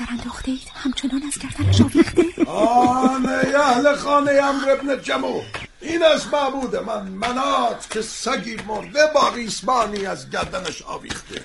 انداخته اید همچنان از گردنش آویخته؟ آنه اهل خانه امر ابن جموع، این از معبود من منات که سگی مرده با ریسمانی از گردنش آویخته.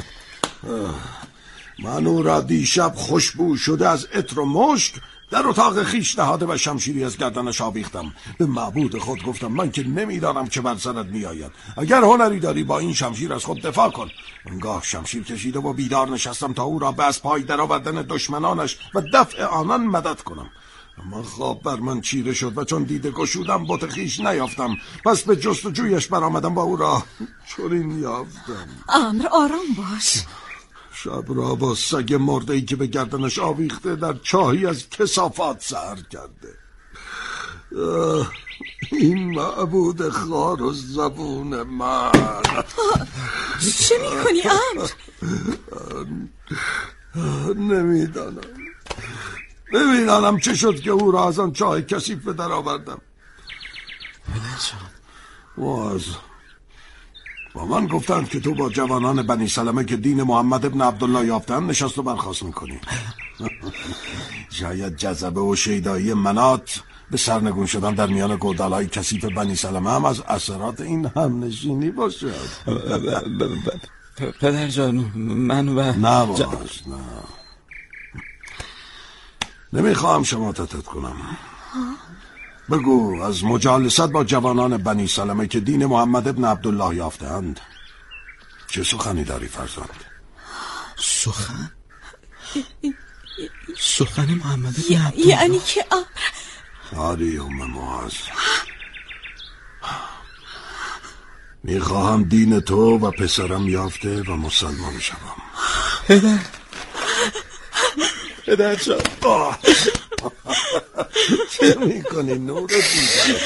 من او را دیشب خوشبو شده از عطر و مشک در اتاق خیش نهاده و شمشیری از گردنش آویختم. به معبود خود گفتم من که نمیدانم چه بر سرت میآید، اگر هنری داری با این شمشیر از خود دفاع کن. آنگاه شمشیر کشیده و بیدار نشستم تا او را به از پای در آوردن دشمنانش و دفع آنان مدد کنم. اما خواب بر من چیره شد و چون دیده گشودم بت خیش نیافتم، پس به جستجویش برآمدم و او را چنین یافتم. امر آرام باش. شب را با سگ مرده‌ای که به گردنش آویخته در چاهی از کثافات سحر کرده. این معبود خار و زبون من. چه میکنی امر؟ نمیدانم چه شد که او را از آن چاه کثیف به در آوردم. با من گفتند که تو با جوانان بنی سلمه که دین محمد ابن عبدالله یافتند نشست و برخاست میکنی. شاید جذبه و شیدایی منات به سرنگون شدن در میان گودالهای کثیف بنی سلمه هم از اثرات این همنشینی باشد. پدر جان من و نه نمیخواهم شماتتت کنم. بگو از مجالست با جوانان بنی سلمه که دین محمد ابن عبدالله یافتند چه سخنی داری فرزند؟ سخن محمد ابن عبدالله یعنی که آری ام معاذ، میخواهم دین تو و پسرم یافته و مسلمان شوم. پدر جان چه میکنی نور دیده؟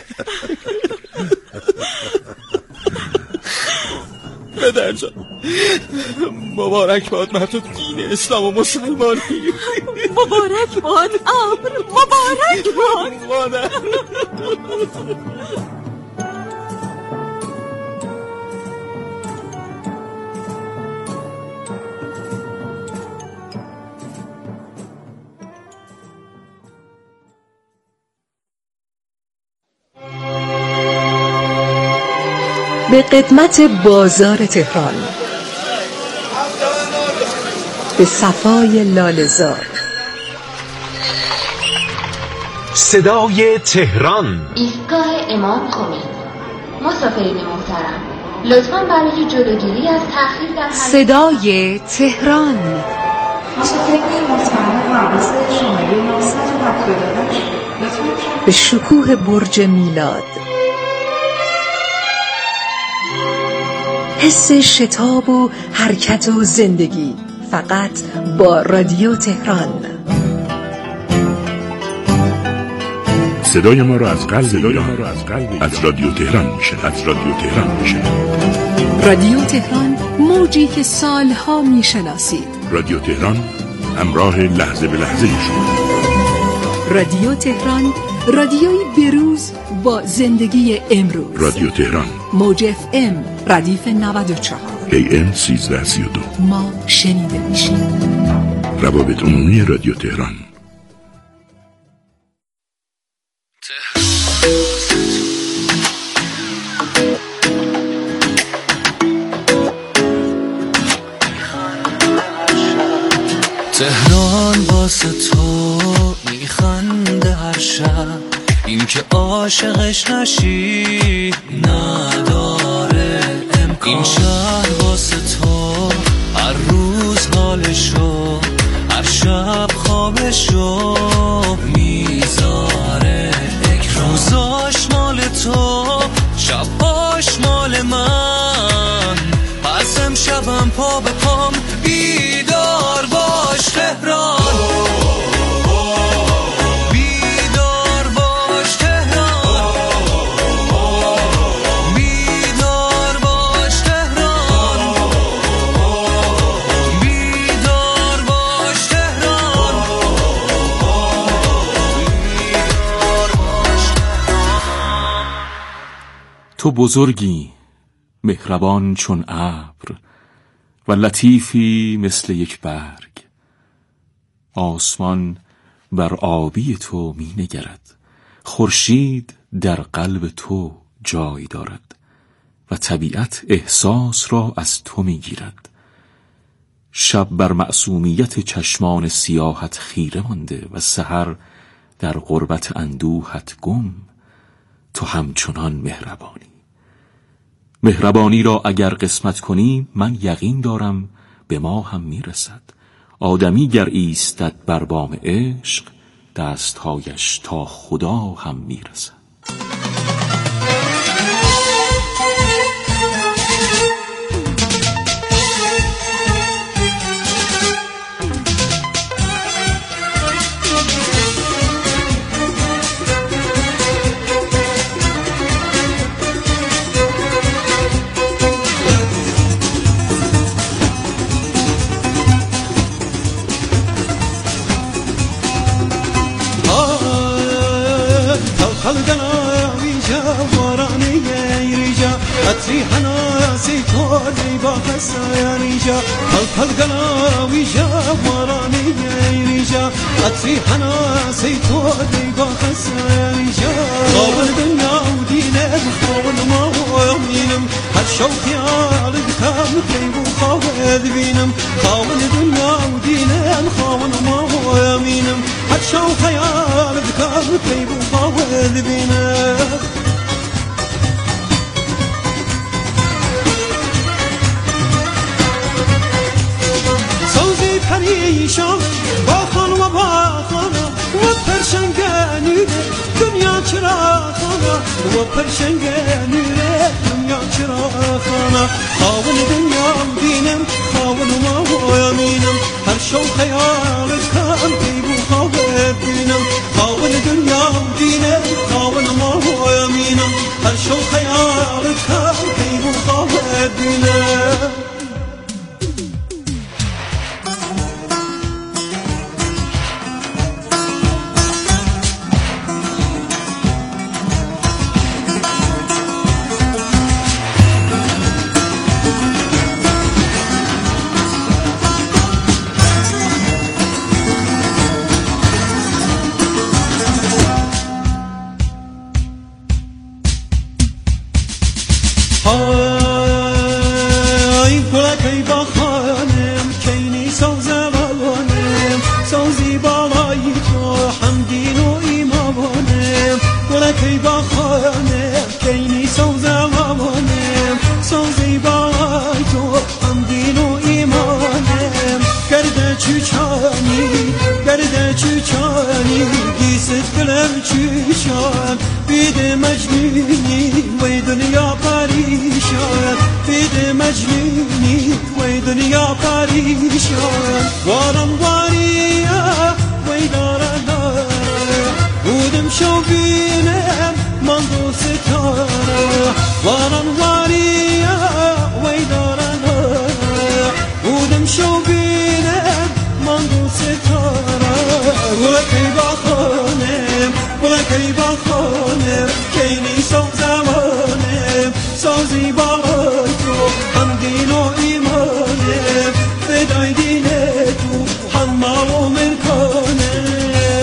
پدر جان مبارک باد مر تو دین اسلام و مسلمانی. مبارک باد امر، مبارک باد. به قدمت بازار تهران، به صفای لاله‌زار، صدای تهران. ایستگاه امام خمینی. مسافرین محترم، لطفاً برای جلوگیری از تأخیر در صدای تهران. مسافرین محترم پرواز شماره 978 لطفاً به شکوه برج میلاد، حس شتاب و حرکت و زندگی فقط با رادیو تهران. صدای ما را از قلب ایران از رادیو تهران میشه. رادیو تهران، موجی که سالها میشناسید. رادیو تهران، همراه لحظه به لحظه شما. رادیو تهران، رادیوی بروز با زندگی امروز. رادیو تهران، موج FM ردیف 94 AM 1332. ما شنیده میشیم. روابط عمومی رادیو تهران. تهران واسه تو میخنده هر شب، این که عاشقش نشی نداره امکان. این شهر واسه تو هر روز حالشو، هر شب خوابشو میذاره. روزاش مال تو، شباش مال من، پس امشبم پا به پام بیدار باش تهران. بیدار باش تهران، بیدار باش تهران، بیدار باش تهران، بیدار باش تهران. تو بزرگی مهربان چون ابر و لطیفی مثل یک برگ، آسمان بر آبی تو می نگرد، خورشید در قلب تو جای دارد و طبیعت احساس را از تو می گیرد. شب بر معصومیت چشمان سیاحت خیره مانده و سحر در غربت اندوهت گم. تو همچنان مهربانی را اگر قسمت کنی، من یقین دارم به ما هم میرسد. آدمی گر ایستد بر بام عشق، دستهایش تا خدا هم میرسد. عطری حناسی تولی با خسایانیجا پل گلاویجا ورانی ایریجا عطری حناسی تولی با خسایانیجا خاون دنیا و دینه خاون ما و مینم هر شو خیالت کام کیبو خواهد بینم خاون دنیا و دینه خاون ما و مینم هر شو خیالت کام کیبو خواهد بینم پریشان با خانم و با خانم و پرشنگانیره دنیا چرا خانه و پرشنگانیره دنیا چرا خانه خاون دنیا دینم خاون ما و یمینم هر شو خیالت کام بیبو خواهد بینم خاون دنیا دینم خاون ما و یمینم هر شو خیالت کام بیبو خواهد بینم های گلکی با خانم کینی سوزوانم سوزی بالای تو حمدین و ایمانم گلکی با خانم کینی سوزوانم سوزی بالای تو حمدین و ایمانم گرده چوچانی گیست گلم چوچان بیده مجنونی وی دنیا پریشان بیده مجنونی وی دنیا پریشان وارم واریا وی دارا دارا بودم شو بینم من دو ستاره وارم واریا وی دارا دارا بودم شو بینم من دو ستاره گلکی با خانم گلکی با خانم کینی سوزوانم سازی با تو هم دین و ایمانم فدای دین تو هم مال و ملکانم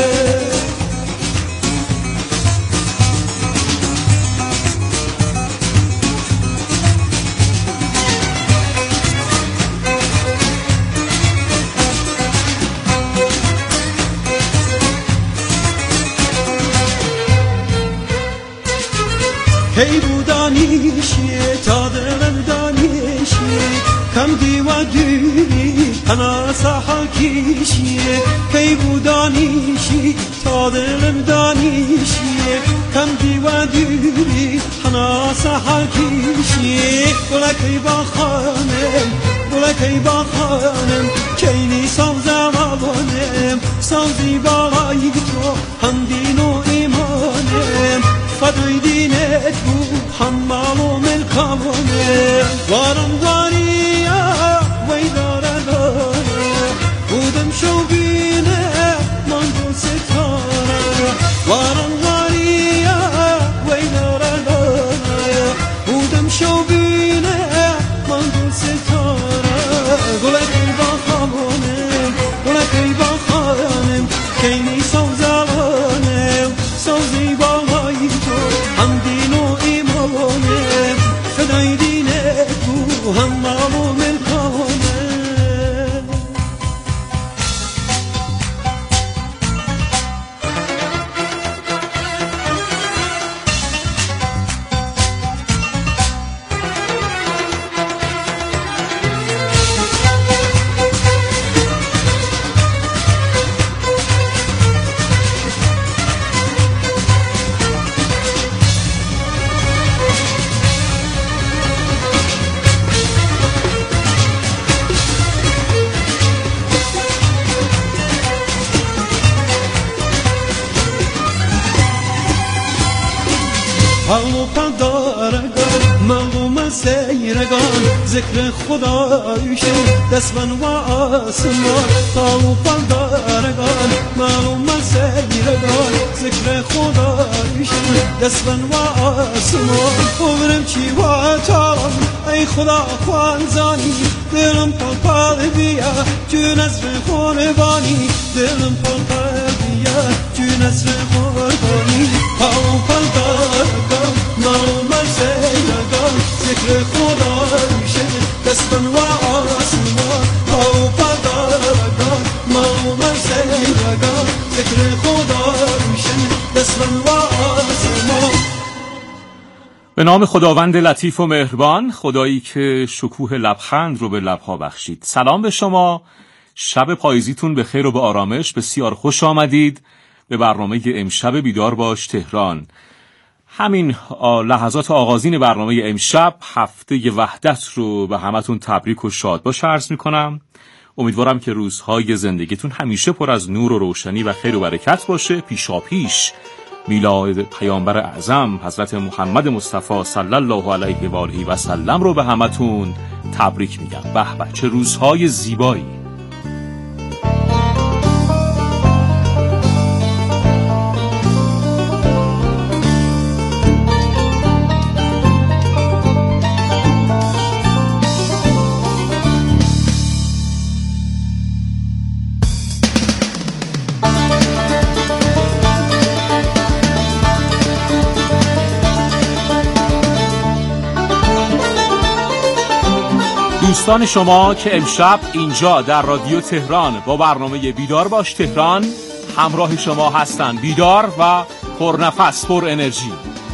کی بودانیشی تا دلم دانیشی کم دیو دوری انا سحاکیشی کی بودانیشی تا دلم دانیشی کم دیو دوری انا سحاکیشی گلکی با خانم کینی سوزوانم سوزی بالای تو هم دین و ایمانم فدای دینت تو هم مال و ملکانه وارم واریا وی دارا دارا بودم شو بینه من دو ستاره وارم واریا وی دارا دارا بودم شو بینه من دو ستاره گلکی با خانم گلکی با خانم که اینی سوزانه سوزی بالای تو هم دین و ایمانه فدای دینه تو هم مال و ملکانه حالو پندارگان معلوم سیرگان ذکر خدایشه دستمن و آسمان حالو پندارگان معلوم سیرگان ذکر خدایشه دستمن و آسمان عمرم چی و چارم ای خدا خوانزانی دلم پل بیا جون از قربانی دلم پل بیا جون از قربانی حالو پندارگان معلوم سیرگان ذکر خدایشه دستمن و آسمان حالو پندارگان معلوم سیرگان ذکر خدایشه دستمن و آسمان. به نام خداوند لطیف و مهربان، خدایی که شکوه لبخند رو به لبها بخشید. سلام به شما، شب پاییزیتون به خیر و به آرامش. بسیار خوش آمدید به برنامه امشب بیدار باش تهران. همین لحظات آغازین برنامه امشب هفته وحدت رو به همتون تبریک و شاد باش عرض میکنم. امیدوارم که روزهای زندگیتون همیشه پر از نور و روشنی و خیر و برکت باشه. پیشاپیش میلاد پیامبر اعظم حضرت محمد مصطفی صلی الله علیه و آله و سلم رو به همتون تبریک میگم. به به چه روزهای زیبایی. دوستان شما که امشب اینجا در رادیو تهران با برنامه بیدار باش تهران همراه شما هستن، بیدار و پرنفس، پر انرژی.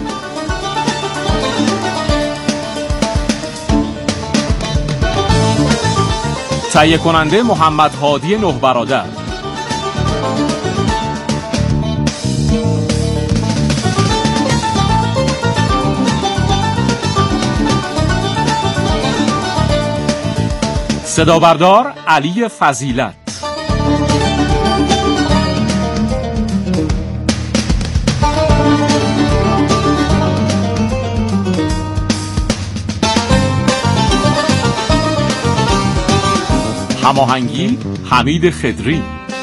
تهیه کننده محمد هادی نه برادر. صدا بردار علی فضیلت. هماهنگی حمید خدری.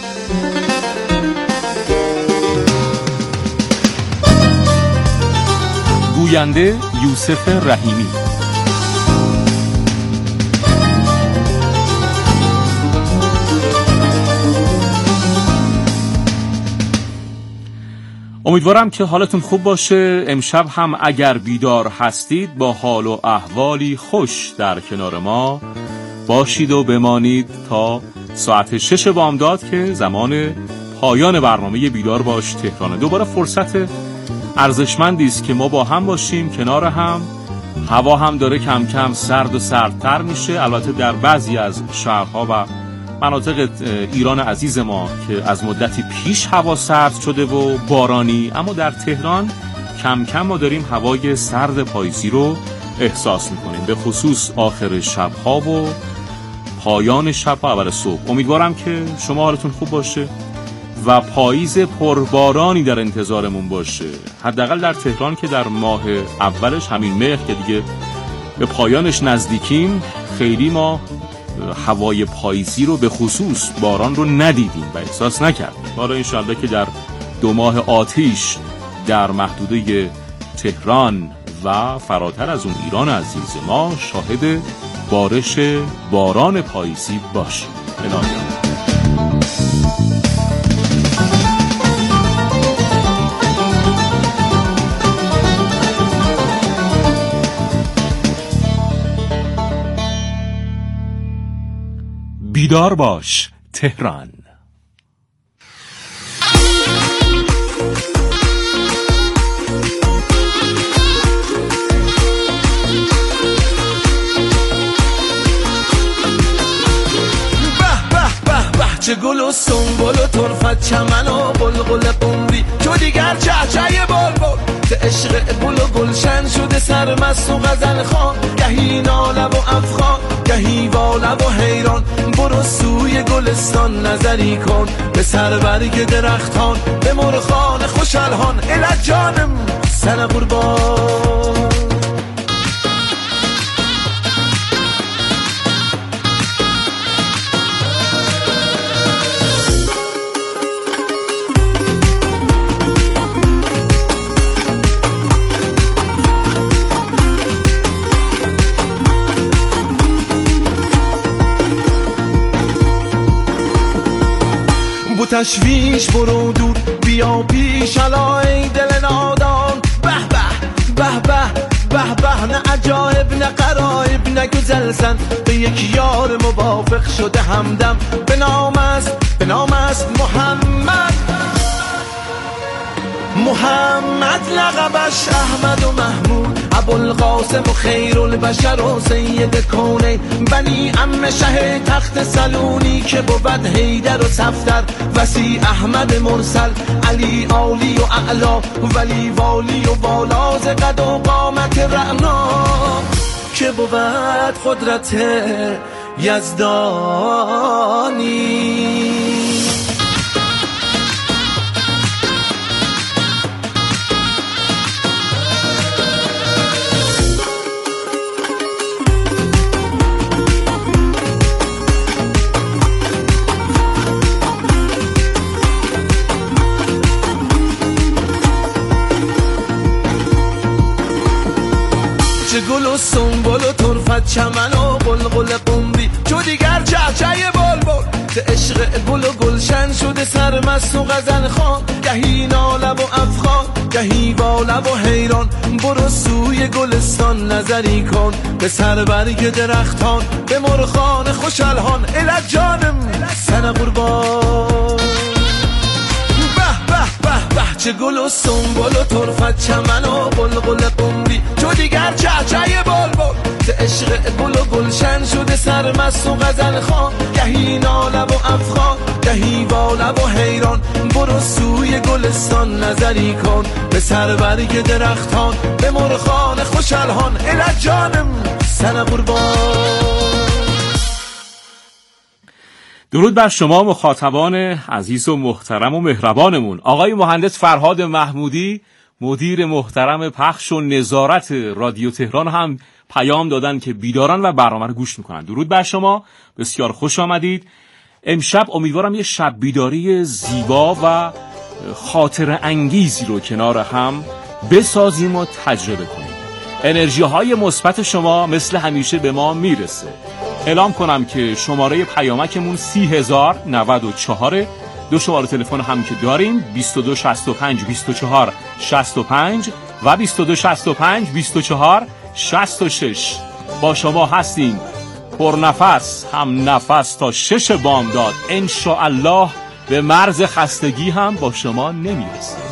گوینده یوسف رحیمی. امیدوارم که حالتون خوب باشه. امشب هم اگر بیدار هستید با حال و احوالی خوش در کنار ما باشید و بمانید تا ساعت 6 بامداد که زمان پایان برنامه بیدار باش تهرانه. دوباره فرصت ارزشمندی است که ما با هم باشیم، کنار هم. هوا هم داره کم کم سرد و سردتر میشه، البته در بعضی از شهرها و مناطق ایران عزیز ما که از مدتی پیش هوا سرد شده و بارانی، اما در تهران کم کم ما داریم هوای سرد پاییزی رو احساس میکنیم، به خصوص آخر شبها و پایان شب و اول صبح. امیدوارم که شما حالتون خوب باشه و پاییز پربارانی در انتظارمون باشه، حداقل در تهران که در ماه اولش همین مهر که دیگه به پایانش نزدیکیم خیلی ما هوای پاییزی رو به خصوص باران رو ندیدیم و احساس نکردیم. حالا انشالله که در 2 ماه آتیش در محدوده تهران و فراتر از اون ایران عزیز ما شاهد بارش باران پاییزی باشیم. الهی بیدار باش تهران. چه گل و سنبل و طرفت چمن و بلبل قمری تو دیگر چهچه بلبل ز عشق گل و گلشن شده سرمست و غزل خوان گهی ناله و افغان گهی واله و حیران برو سوی گلستان نظری کن به سر برگ درختان به مرغان خوش الحان الک جانم سر قربان. تشویش برو دور بیا پیش علای دل نادان به به به به به به نه عجایب نه قرایب نه گزلزن به یک یار موافق شده همدم به نام است محمد لقبش احمد و محمود ابوالقاسم و خیرالبشر و سید کونه بنی عم شه تخت سلونی که بود حیدر و صفدر وسی احمد مرسل علی عالی و اعلا ولی والی و والا ز قد و قامت رعنا که بود قدرت یزدانی. چه گل و سنبل و طرفت چمن و بلبل قمری تو دیگر چهچه بلبل ز عشق گل و گلشن شده سرمست و غزل خوان گهی ناله و افغان گهی واله و حیران برو سوی گلستان نظری کن به سر برگ درختان به مرغان خوش الحان الک جانم سر قربان. چه گل و سنبل و طرفت چمن و بلبل قمری تو دیگر چهچه بلبل ز عشق گل و گلشن شده سرمست و غزل خوان گهی ناله و افغان گهی واله و حیران برو سوی گلستان نظری کن به سر برگ درختان به مرغان خوش الحان الک جانم سر قربان. درود بر شما مخاطبان عزیز و محترم و مهربانمون. آقای مهندس فرهاد محمودی مدیر محترم پخش و نظارت رادیو تهران هم پیام دادن که بیدارن و برنامه رو گوش میکنن. درود بر شما، بسیار خوش آمدید. امشب امیدوارم یه شب بیداری زیبا و خاطر انگیزی رو کنار هم بسازیم و تجربه کنیم. انرژی های مثبت شما مثل همیشه به ما میرسه. اعلام کنم که شماره پیامکمون 30,094 دو شماره تلفن هم که داریم 2265 24 65 و 2265 24 66. با شما هستیم پرنفس هم نفس تا 6 بامداد. انشاءالله به مرز خستگی هم با شما نمیرسیم.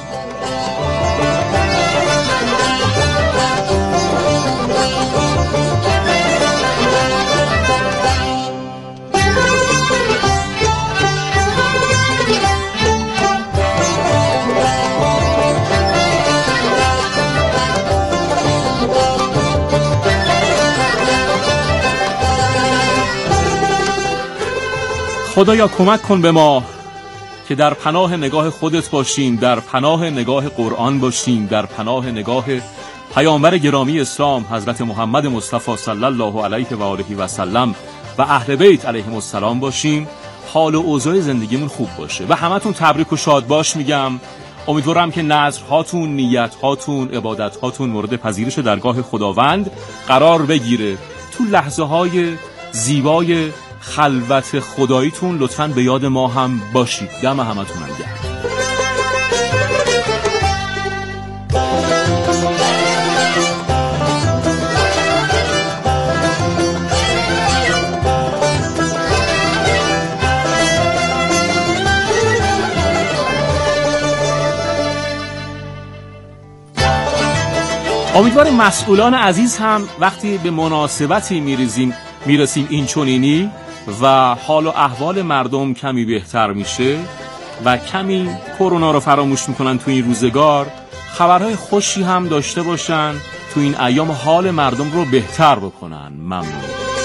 خدایا کمک کن به ما که در پناه نگاه خودت باشیم، در پناه نگاه قرآن باشیم، در پناه نگاه پیامبر گرامی اسلام حضرت محمد مصطفی صلی الله علیه و آله و سلم و اهل بیت علیهم السلام باشیم. حال و اوضاع زندگیمون خوب باشه و همتون تبریک و شاد باش میگم. امیدوارم که نذرهاتون، نیتهاتون، عبادتهاتون مورد پذیرش درگاه خداوند قرار بگیره. تو لحظه های زیبای خلوت خداییتون لطفاً به یاد ما هم باشید. دم همتون گرم. امیدواریم مسئولان عزیز هم وقتی به مناسبتی میرسیم این چنینی و حال و احوال مردم کمی بهتر میشه و کمی کرونا رو فراموش میکنن تو این روزگار، خبرهای خوشی هم داشته باشن تو این ایام حال مردم رو بهتر بکنن. ممنون.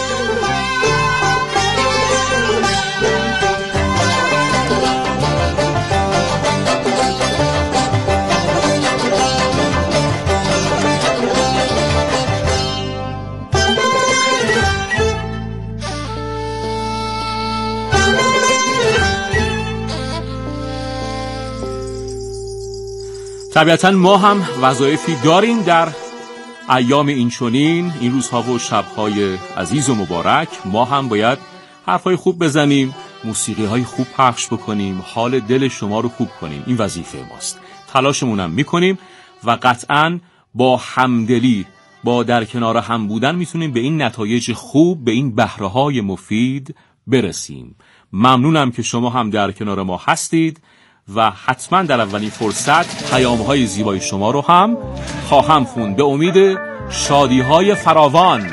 طبیعتاً ما هم وظایفی داریم در ایام این روزها و شبهای عزیز و مبارک. ما هم باید حرفای خوب بزنیم، موسیقی‌های خوب پخش بکنیم، حال دل شما رو خوب کنیم. این وظیفه ماست. تلاشمون هم میکنیم و قطعاً با همدلی، با در کنار هم بودن میتونیم به این نتایج خوب، به این بهره‌های مفید برسیم. ممنونم که شما هم در کنار ما هستید و حتما در اولین فرصت پیام‌های زیبای شما رو هم خواهم خوند به امید شادی‌های فراوان.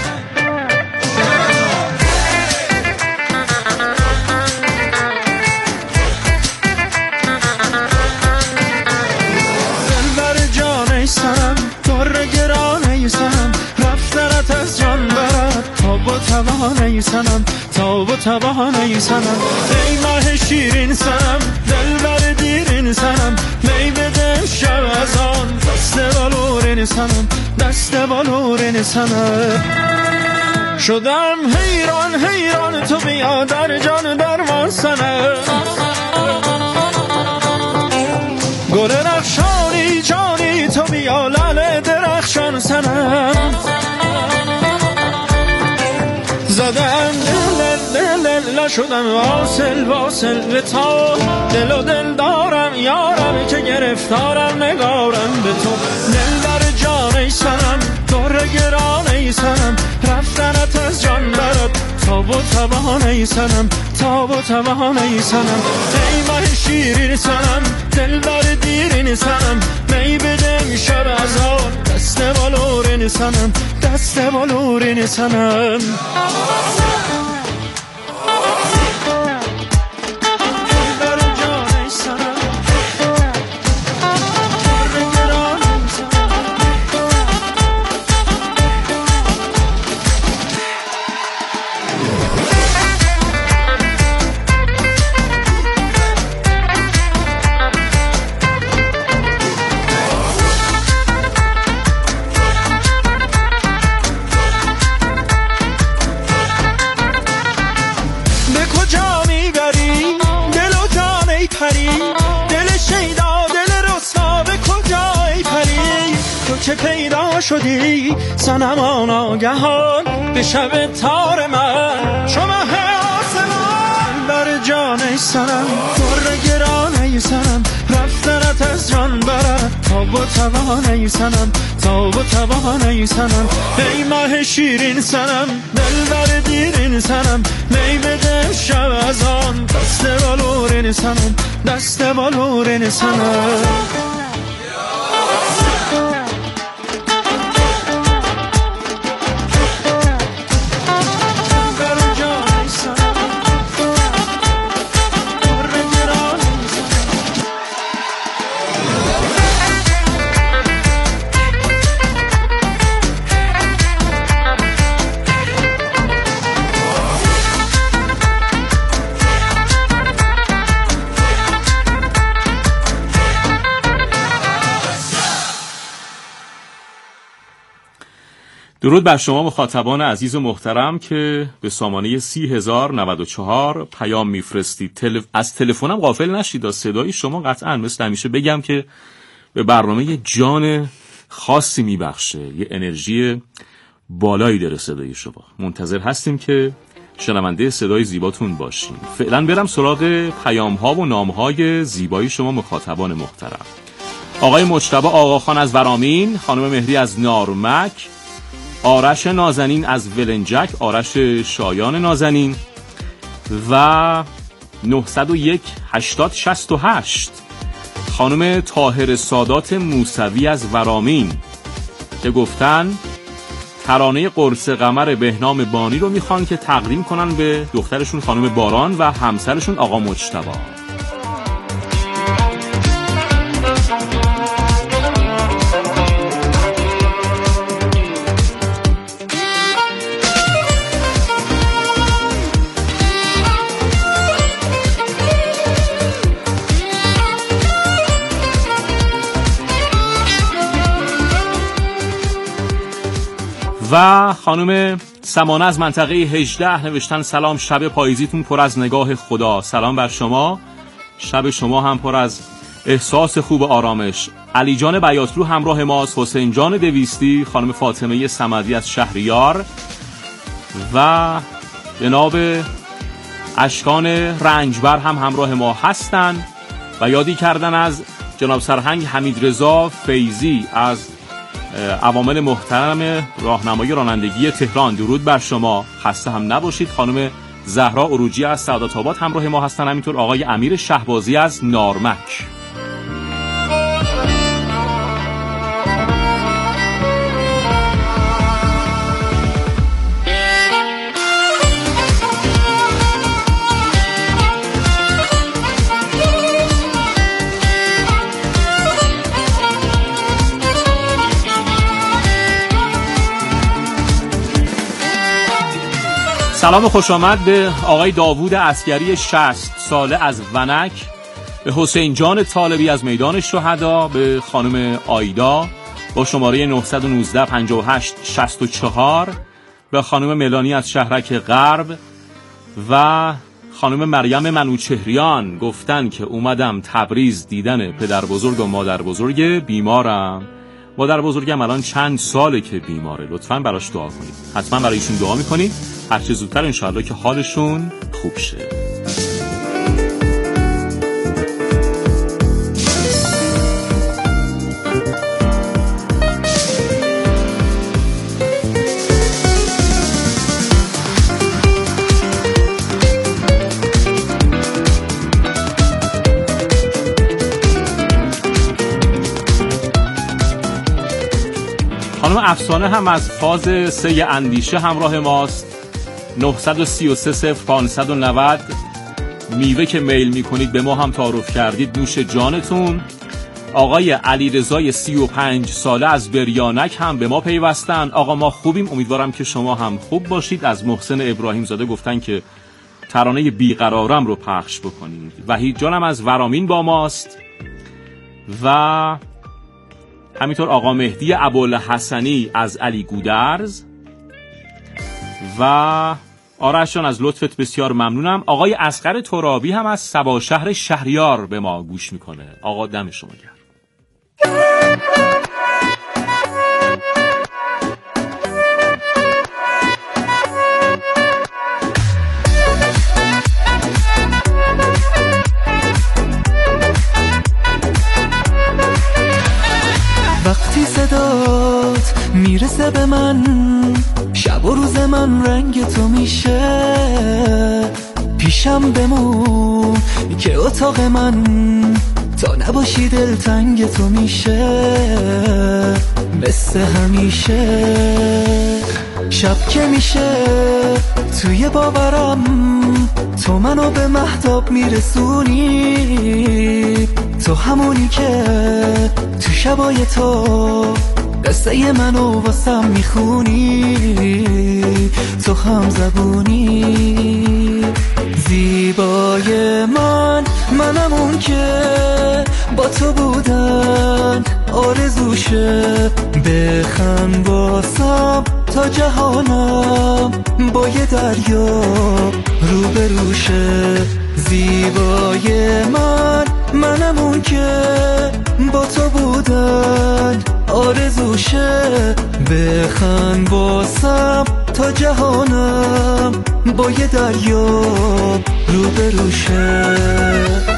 دلبر جان سرم در گرانه سرم رفتنت از جان برد تاب و توانه سرم تاب و توانه سرم ای ماه شیرین سرم دلبر دیرین سرم می بده شب از آن دست بالورین سرم دست بالورین سرم شدم حیران حیران تو بیا در جان درمان سرم گل رخشانی جانی تو بیا لعل درخشان سرم زدم دل شدم واصل به تا دل و دل دارم یارم که گرفتارم نگارم به تو دل در جان سنم در گران سنم رفتنت از جان برد تاب و توانه سنم تاب و توانه سنم ای ماه شیرین سنم دل بر دیرین سنم می بدم شب از آن دست بالورین سنم دست بالورین سنم که پیدا شدی صنما ناگهان به شب تار من شما آسمان بر جان سرم در گرانه سرم رفتنت از جان برد تاب و توانه سرم تاب و توانه سرم ای ماه شیرین سرم دل بر دیرین سرم می بده شب از آن دست بالورین سرم دست بالورین سرم درود بر شما مخاطبان عزیز و محترم که به سامانه 30,094 پیام میفرستید. از تلفنم غافل نشید، از صدای شما قطعا مثل همیشه بگم که به برنامه جان خاصی میبخشه، یه انرژی بالایی داره صدای شما. منتظر هستیم که شنونده صدای زیباتون باشیم. فعلا برم سراغ پیام ها و نام های زیبایی شما مخاطبان محترم. آقای مجتبی آقاخان از ورامین، خانم مهری از نارمک، آرش نازنین از ولنجک، آرش شایان نازنین و 901 80 68 خانم طاهر سادات موسوی از ورامین، که گفتن ترانه قرص قمر بهنام بانی رو میخوان که تقدیم کنن به دخترشون خانم باران و همسرشون آقا مجتبی. و خانم سمانه از منطقه 18 نوشتن سلام، شب پاییزیتون پر از نگاه خدا. سلام بر شما، شب شما هم پر از احساس خوب آرامش. علی جان بیاترو همراه ماست، حسین جان دویستی، خانم فاطمه صمدی از شهریار و جناب اشکان رنجبر هم همراه ما هستن و یادی کردن از جناب سرهنگ حمیدرضا فیضی از عوامل محترم راهنمایی رانندگی تهران. درود بر شما، خسته هم نباشید. خانم زهرا عروجی از سعادت آباد همراه ما هستن، همینطور آقای امیر شهبازی از نارمک. سلام خوش آمد به آقای داوود عسگری 60 ساله از ونک، به حسین جان طالبی از میدان شهدا، به خانم آیدا با شماره 919 58 64، به خانم ملانی از شهرک غرب و خانم مریم منوچهریان گفتن که اومدم تبریز دیدن پدر بزرگ و مادر بزرگ بیمارم. مادر بزرگم الان چند ساله که بیماره، لطفاً براش دعا کنید. حتما برای ایشون دعا میکنید هر چه زودتر انشاءالله که حالشون خوب شه. خانم افسانه هم از فاز 3 اندیشه همراه ماست، 933 0590. میوه که میل میکنید به ما هم تعارف کردید، نوش جانتون. آقای علیرضای 35 ساله از بریانک هم به ما پیوستن. آقا ما خوبیم، امیدوارم که شما هم خوب باشید. از محسن ابراهیم زاده گفتن که ترانه بیقرارم رو پخش بکنید. وحید جانم از ورامین با ماست و همینطور آقا مهدی ابوالحسنی از علی گودرز و آرش جان از لطفت بسیار ممنونم. آقای اصغر ترابی هم از سبا شهر شهریار به ما گوش میکنه. آقا دم شما گرم. وقتی صدات میرسه به من، شب و روز من رنگ تو میشه. پیشم بمون که اتاق من تا نباشی دلتنگ تو میشه. مثل همیشه شب که میشه توی باورم تو منو به مهتاب میرسونی. تو همونی که تو شبای تو قصه منو واسم میخونی. تو هم زبونی زیبای منم اون که با تو بودن آرزوشه. بخند واسم تا جهانم با یه دریا روبروشه. زیبای منم اون که با تو بودن آرزوشه. بخند واسم تا جهانم با یه دریا روبروشه.